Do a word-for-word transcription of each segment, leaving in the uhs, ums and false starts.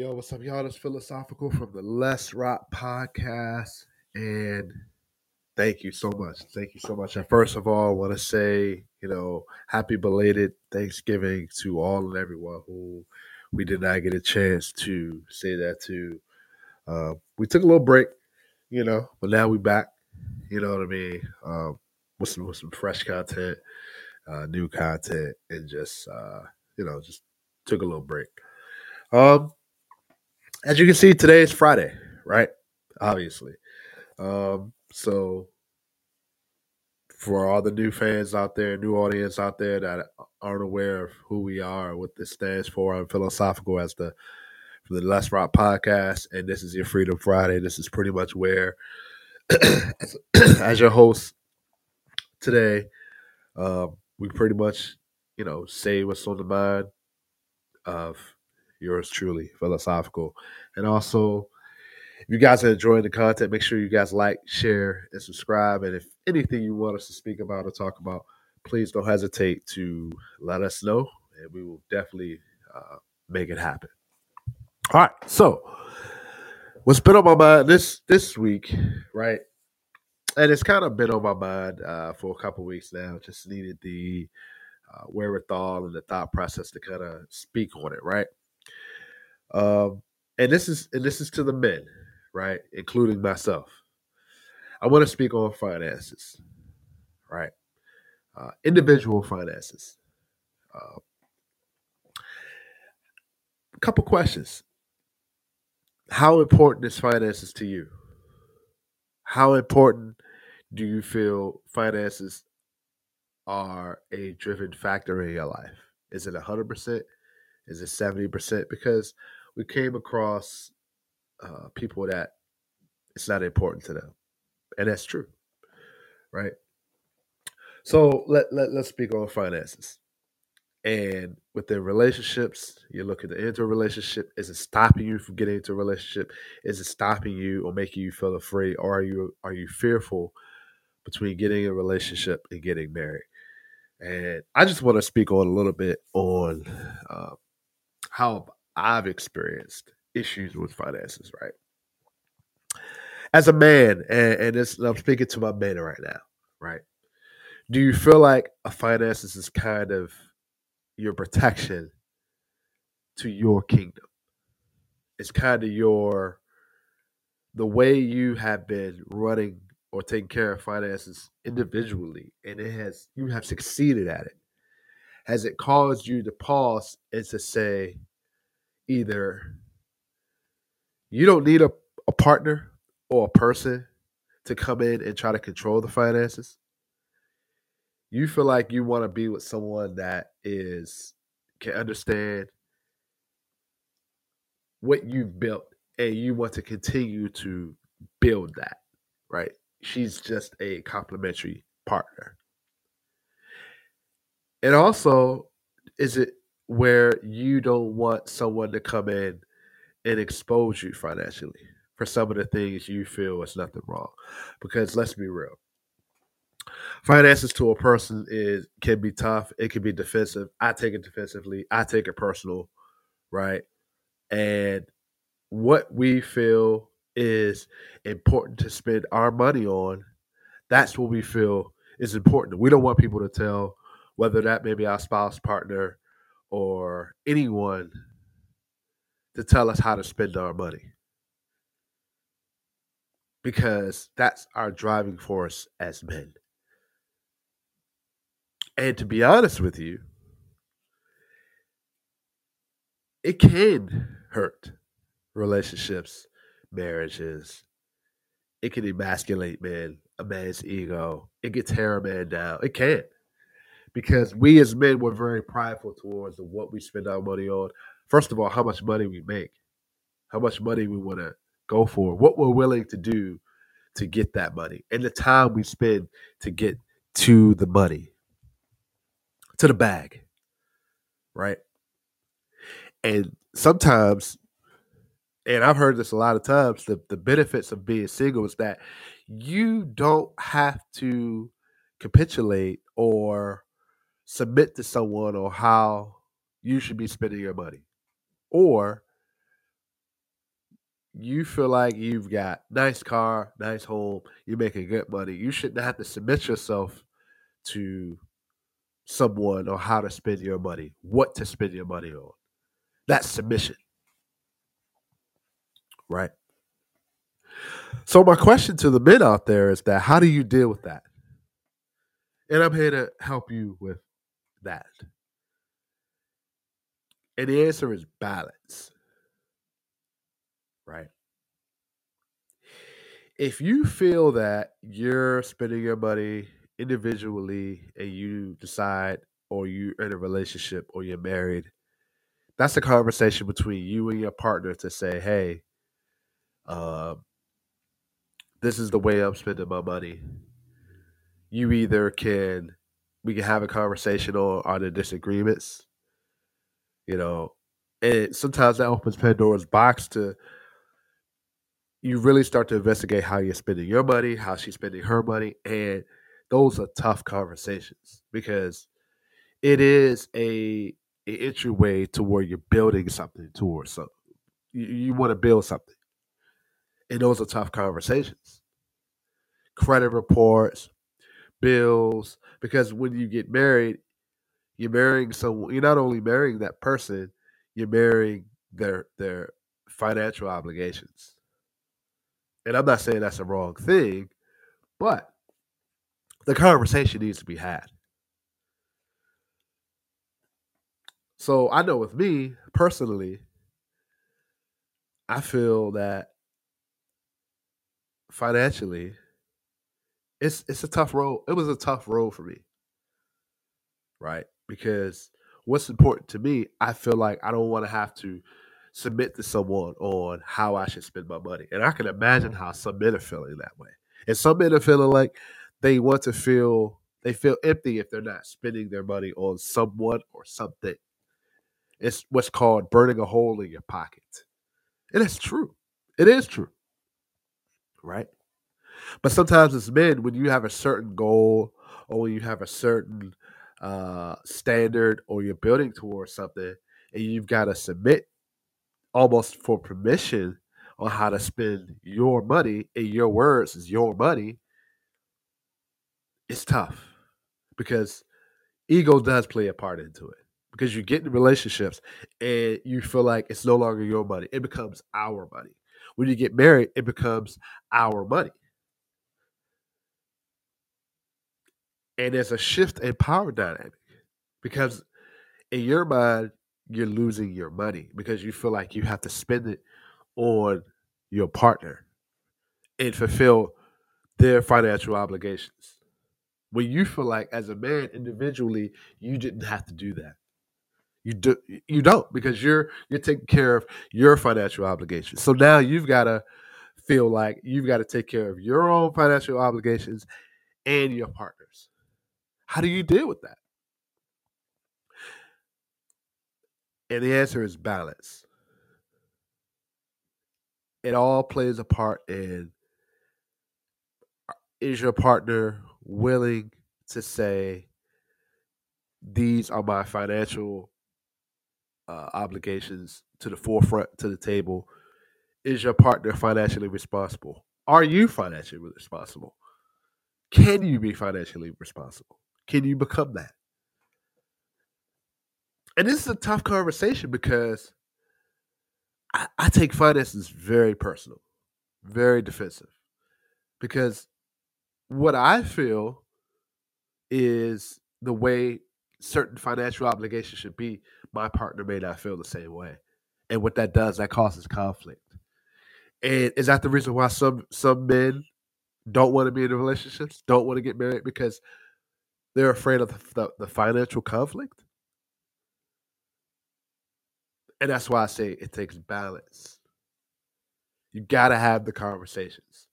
Yo, what's up, y'all? It's Philosophical from the Let's Rock podcast. And thank you so much. Thank you so much. And first of all, I want to say, you know, happy belated Thanksgiving to all and everyone who we did not get a chance to say that to. Uh, we took a little break, you know, but now we back. You know what I mean? Um, with some with some fresh content, uh, new content, and just uh, you know, just took a little break. Um, as you can see, today is Friday, right? Obviously. Um, so for all the new fans out there, new audience out there that aren't aware of who we are, what this stands for, I'm philosophical as the for the Let's Rock podcast, and this is your Freedom Friday. This is pretty much where, as, as your host today, um, we pretty much, you know, say what's on the mind of yours truly, philosophical, and also if you guys are enjoying the content, make sure you guys like, share, and subscribe. And if anything you want us to speak about or talk about, please don't hesitate to let us know, and we will definitely uh, make it happen. All right. So, what's been on my mind this this week, right? And it's kind of been on my mind uh, for a couple weeks now. Just needed the uh, wherewithal and the thought process to kind of speak on it, right? Um, and this is and this is to the men, right, including myself. I want to speak on finances, right? Uh, individual finances. Uh, a couple questions. How important is finances to you? How important do you feel finances are a driven factor in your life? Is it one hundred percent? Is it seventy percent? Because we came across uh, people that it's not important to them. And that's true, right? So let, let, let's speak on finances. And within relationships, you're looking to enter a relationship. Is it stopping you from getting into a relationship? Is it stopping you or making you feel afraid? Or are you are you fearful between getting a relationship and getting married? And I just want to speak on a little bit on uh, how I've experienced issues with finances, right? As a man, and, and this, I'm speaking to my man right now, right? Do you feel like a finances is kind of your protection to your kingdom? It's kind of your the way you have been running or taking care of finances individually, and it has you have succeeded at it. Has it caused you to pause and to say either you don't need a, a partner or a person to come in and try to control the finances? You feel like you want to be with someone that is can understand what you've built and you want to continue to build that, right? She's just a complimentary partner. And also, is it where you don't want someone to come in and expose you financially for some of the things you feel is nothing wrong? Because let's be real. Finances to a person is can be tough. It can be defensive. I take it defensively. I take it personal, right? And what we feel is important to spend our money on, that's what we feel is important. We don't want people to tell whether that may be our spouse, partner, or anyone to tell us how to spend our money because that's our driving force as men. And to be honest with you, it can hurt relationships, marriages. It can emasculate men, a man's ego. It can tear a man down. It can. Because we as men were very prideful towards what we spend our money on. First of all, how much money we make, how much money we want to go for, what we're willing to do to get that money, and the time we spend to get to the money, to the bag, right? And sometimes, and I've heard this a lot of times, the, the benefits of being single is that you don't have to capitulate or submit to someone on how you should be spending your money. Or you feel like you've got nice car, nice home, you're making good money, you shouldn't have to submit yourself to someone on how to spend your money, what to spend your money on. That's submission, right? So my question to the men out there is that how do you deal with that? And I'm here to help you with that. And the answer is balance, right? If you feel that you're spending your money individually and you decide or you're in a relationship or you're married, that's a conversation between you and your partner to say, hey, um, this is the way I'm spending my money. You either can, we can have a conversation on are there disagreements, you know, and sometimes that opens Pandora's box to you really start to investigate how you're spending your money, how she's spending her money, and those are tough conversations because it is a, a entryway to where you're building something towards something. You, you want to build something, and those are tough conversations. Credit reports, bills, because when you get married, you're marrying someone. You're not only marrying that person, you're marrying their their financial obligations. And I'm not saying that's a wrong thing, but the conversation needs to be had. So I know with me personally, I feel that financially, it's it's a tough road. It was a tough road for me, right? Because what's important to me, I feel like I don't want to have to submit to someone on how I should spend my money. And I can imagine how some men are feeling that way. And some men are feeling like they want to feel they feel empty if they're not spending their money on someone or something. It's what's called burning a hole in your pocket. And it's true. It is true, right? But sometimes as men, when you have a certain goal or when you have a certain uh, standard or you're building towards something and you've got to submit almost for permission on how to spend your money, in your words, is your money, it's tough because ego does play a part into it. Because you get in relationships and you feel like it's no longer your money, it becomes our money. When you get married, it becomes our money. And there's a shift in power dynamic because in your mind, you're losing your money because you feel like you have to spend it on your partner and fulfill their financial obligations. When you feel like as a man individually, you didn't have to do that. You do you don't because you're you're taking care of your financial obligations. So now you've got to feel like you've got to take care of your own financial obligations and your partners. How do you deal with that? And the answer is balance. It all plays a part in is your partner willing to say these are my financial uh, obligations to the forefront to the table. Is your partner financially responsible? Are you financially responsible? Can you be financially responsible? Can you become that? And this is a tough conversation because I, I take finances very personal, very defensive. Because what I feel is the way certain financial obligations should be, my partner may not feel the same way. And what that does, that causes conflict. And is that the reason why some some men don't want to be in relationships, don't want to get married because they're afraid of the, the, the financial conflict? And that's why I say it takes balance. You got to have the conversations.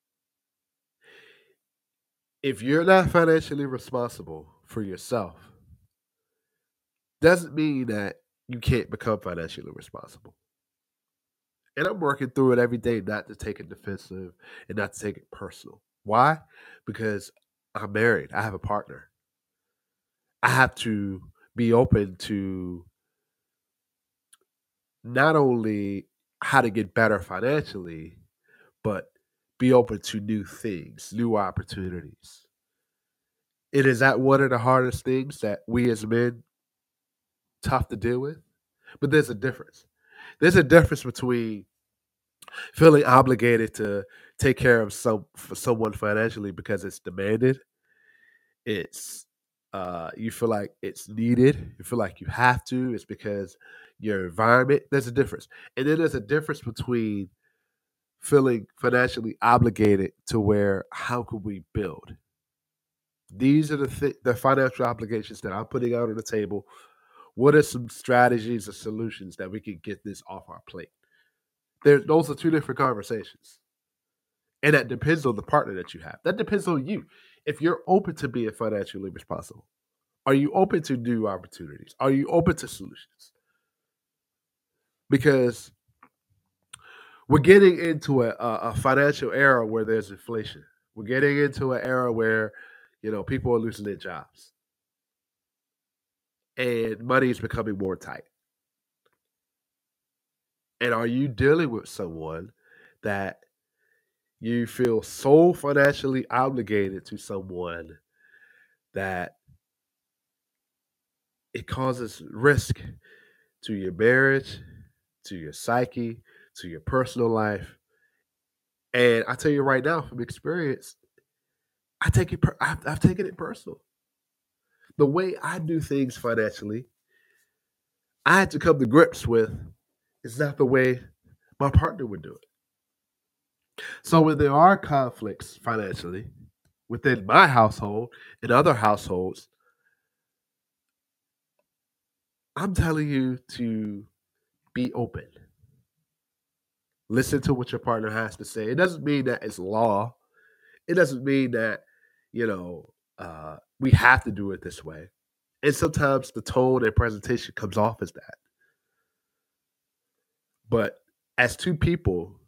If you're not financially responsible for yourself, doesn't mean that you can't become financially responsible. And I'm working through it every day not to take it defensive and not to take it personal. Why? Because I'm married. I have a partner. I have to be open to not only how to get better financially, but be open to new things, new opportunities. It is that one of the hardest things that we as men tough to deal with. But there's a difference. There's a difference between feeling obligated to take care of some for someone financially because it's demanded. It's uh, you feel like it's needed. You feel like you have to. It's because your environment. There's a difference, and then there's a difference between feeling financially obligated to where how could we build. These are the th- the financial obligations that I'm putting out on the table. What are some strategies or solutions that we can get this off our plate? There, those are two different conversations, and that depends on the partner that you have. That depends on you. If you're open to being financially responsible, are you open to new opportunities? Are you open to solutions? Because we're getting into a, a, a financial era where there's inflation. We're getting into an era where you know people are losing their jobs and money is becoming more tight. And are you dealing with someone that you feel so financially obligated to someone that it causes risk to your marriage, to your psyche, to your personal life? And I tell you right now from experience, I take it. Per- I've, I've taken it personal. The way I do things financially, I had to come to grips with. It's not the way my partner would do it. So when there are conflicts financially within my household and other households, I'm telling you to be open. Listen to what your partner has to say. It doesn't mean that it's law. It doesn't mean that, you know, uh, we have to do it this way. And sometimes the tone and presentation comes off as that. But as two people,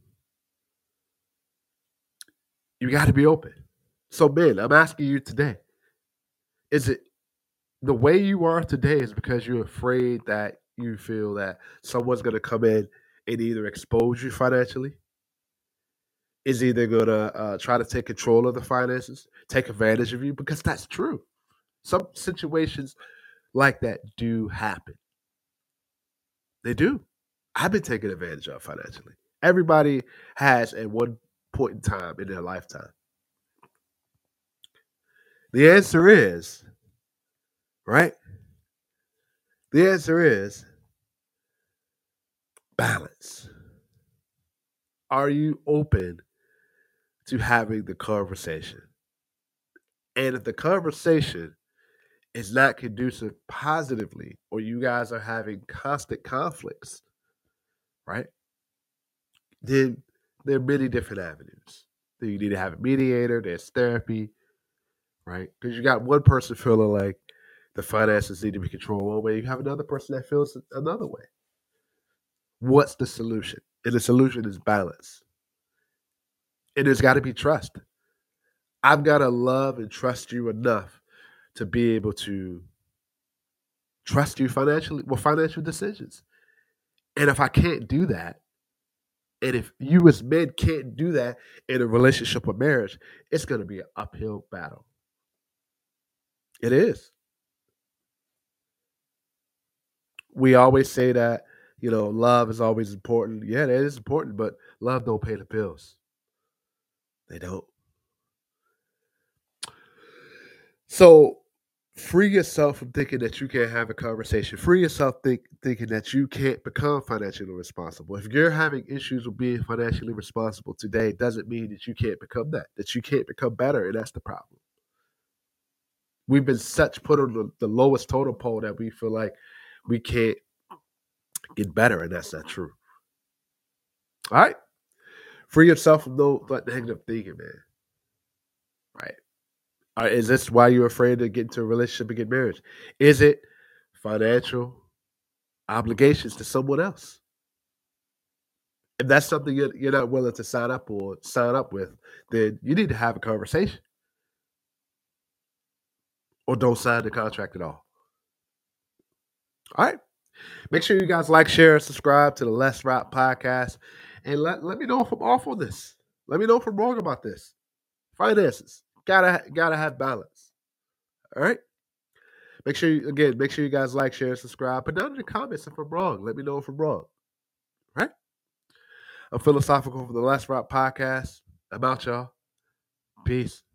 you got to be open. So, Ben, I'm asking you today, is it the way you are today is because you're afraid that you feel that someone's going to come in and either expose you financially, is either going to uh, try to take control of the finances, take advantage of you, because that's true. Some situations like that do happen. They do. I've been taken advantage of financially. Everybody has at one point in time in their lifetime. The answer is, right? The answer is balance. Are you open to having the conversation? And if the conversation is not conducive positively, or you guys are having constant conflicts, right? Then there are many different avenues. Then you need to have a mediator, there's therapy, right? Because you got one person feeling like the finances need to be controlled one way, you have another person that feels another way. What's the solution? And the solution is balance. And there's got to be trust. I've got to love and trust you enough to be able to trust you financially with financial decisions. And if I can't do that, and if you as men can't do that in a relationship or marriage, it's going to be an uphill battle. It is. We always say that, you know, love is always important. Yeah, that is important, but love don't pay the bills. They don't. So free yourself from thinking that you can't have a conversation. Free yourself think, thinking that you can't become financially responsible. If you're having issues with being financially responsible today, it doesn't mean that you can't become that, that you can't become better, and that's the problem. We've been such put on the, the lowest totem pole that we feel like we can't get better, and that's not true. All right? Free yourself from no like, negative thinking, man. Right? All right? Is this why you're afraid to get into a relationship and get married? Is it financial obligations to someone else? If that's something you're, you're not willing to sign up or sign up with, then you need to have a conversation or don't sign the contract at all. All right. Make sure you guys like, share, and subscribe to the Let's Rap podcast. And let, let me know if I'm off on this. Let me know if I'm wrong about this. Finances. Gotta gotta have balance. All right? Make sure you again, make sure you guys like, share, and subscribe. Put down in the comments if I'm wrong. Let me know if I'm wrong. All right? I'm philosophical for the Let's Rap podcast. I'm out, y'all. Peace.